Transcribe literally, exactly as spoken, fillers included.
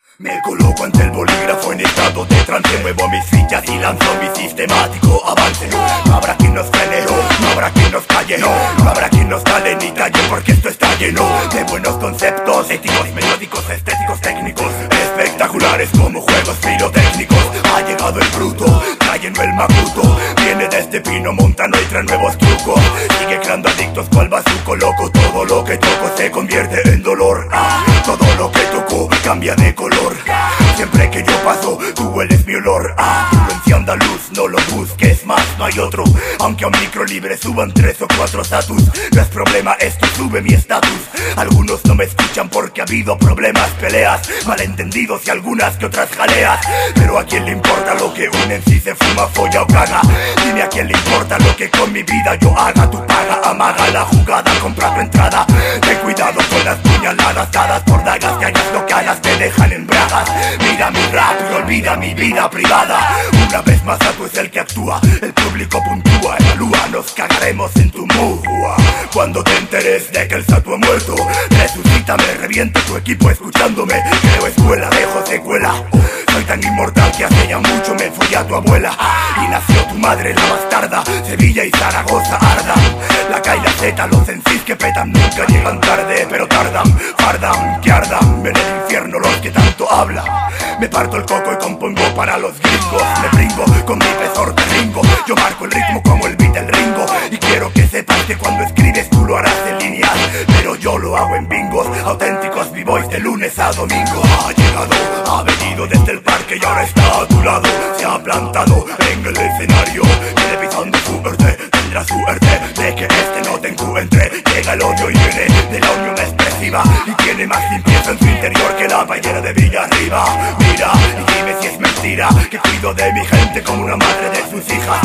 Me coloco ante el bolígrafo en estado de trance. Muevo mis fichas y lanzo mi sistemático avance. No habrá quien nos frene, no habrá quien nos calle, no habrá quien nos cale ni calle, porque esto está lleno de buenos conceptos éticos, melódicos, estéticos, técnicos, espectaculares como juegos pirotécnicos. Ha llegado el bruto, trayendo el macuto. Viene de este pino montano y trae nuevos trucos. Sigue creando adictos cual bazuco loco. Todo lo que toco se convierte en dolor. Ah, todo lo que toco cambia de color. Siempre que yo paso, tú hueles mi olor. Ah, influencia andaluz, no lo busques más, no hay otro. Aunque a un micro libre suban tres o cuatro status, no es problema, esto sube mi estatus. Algunos no me escuchan porque ha habido problemas, peleas, malentendidos y algunas que otras jaleas. Pero a quién le importa lo que un en sí se fuma, folla o caga. Dime a quién le importa lo que con mi vida yo haga. Tu paga, amaga la jugada, compra tu entrada. Ten cuidado con las puñaladas dadas por dagas, que hagas lo que hagas te dejan en bragas. Mira mi rap y olvida mi vida privada. Una vez más Satu es el que actúa, el público puntúa, evalúa, nos cagaremos en tu mua. Cuando te enteres de que el Satu ha muerto, resucítame, reviento tu equipo escuchándome. Creo escuela, dejo secuela. Soy tan inmortal que hace ya mucho me follé a tu abuela. Y nació tu madre, la bastarda. Sevilla y Zaragoza ardan. La K y la Z, los en sí que petan, nunca llegan tarde, pero tardan, fardan, que ardan en el infierno los que tanto hablan. Me parto el coco y compongo para los gringos. Me bringo con mi pesor te ringo. Yo marco el ritmo como el beat del Ringo. Y quiero que sepas que cuando escribes tú lo harás en líneas, pero yo lo hago en bingos auténticos, b-boys de lunes a domingo. Ha llegado, ha venido desde el parque y ahora está a tu lado. Se ha plantado en el escenario. Viene pisando fuerte, tendrá suerte de que este no te encuentre. Llega el odio y viene de la unión expresiva, y tiene más limpieza en su interior que la ballena de Villarriba. Mira y dime si es mentira que cuido de mi gente como una madre de sus hijas.